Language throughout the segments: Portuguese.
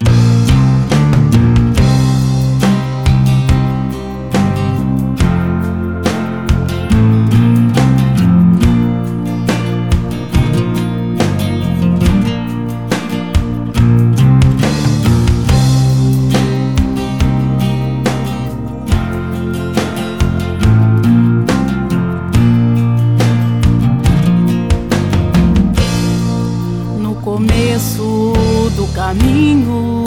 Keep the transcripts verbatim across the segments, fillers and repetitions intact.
Começo do caminho,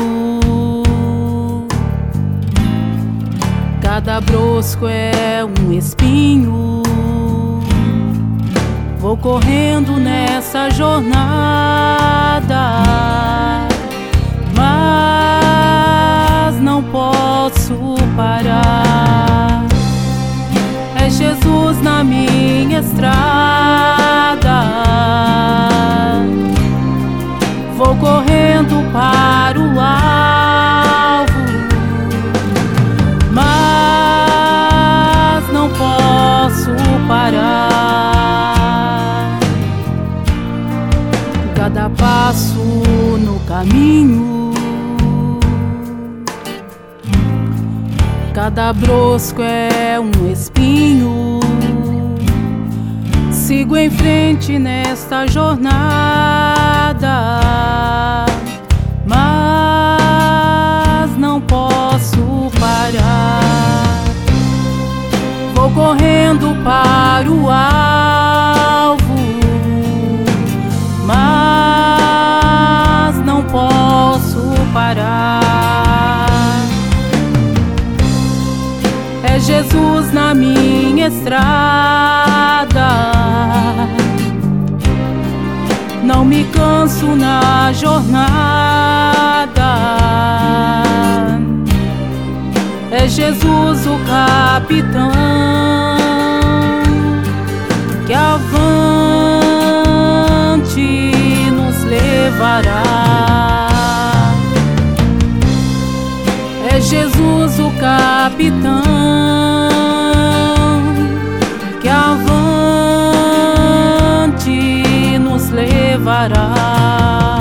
cada brosco é um espinho. Vou correndo nessa jornada, mas não posso parar. É Jesus na minha estrada. Vou correndo para o alvo, mas não posso parar. Cada passo no caminho, cada brosco é um espinho. Sigo em frente nesta jornada, mas não posso parar. Vou correndo para o alvo, mas não posso parar. É Jesus na minha estrada. Não me canso na jornada. É Jesus o capitão que avante nos levará. É Jesus o capitão que avante nos levará.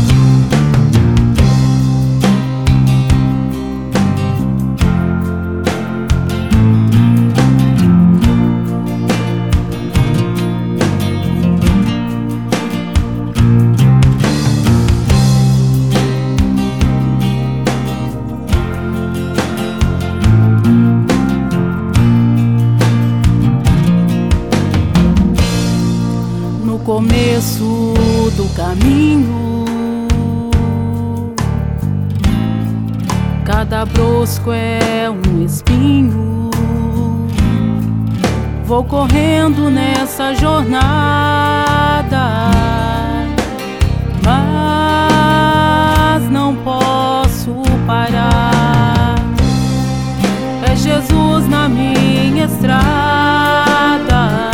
No começo do caminho, cada brosco é um espinho. Vou correndo nessa jornada, mas não posso parar. É Jesus na minha estrada.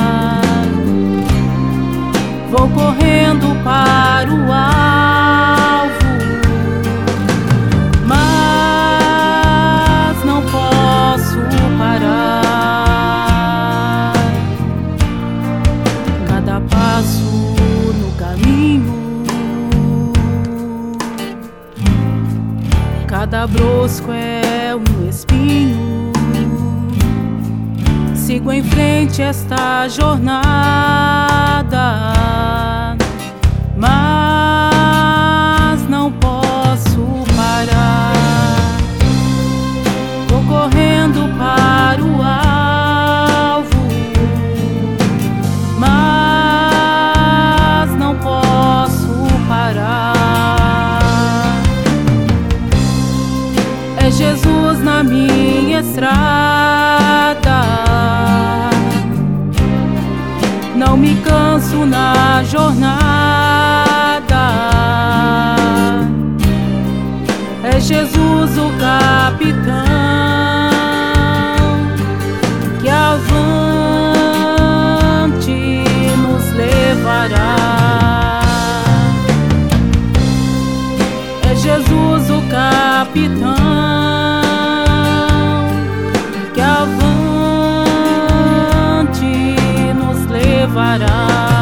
Vou correndo para o alvo, mas não posso parar. Cada passo no caminho, cada brosco é um espinho. Sigo em frente esta jornada, mas não posso parar. Vou correndo para o alvo, mas não posso parar. É Jesus na minha estrada. Não me canso na jornada. É Jesus o capitão que avante nos levará. É Jesus o capitão que avante nos levará.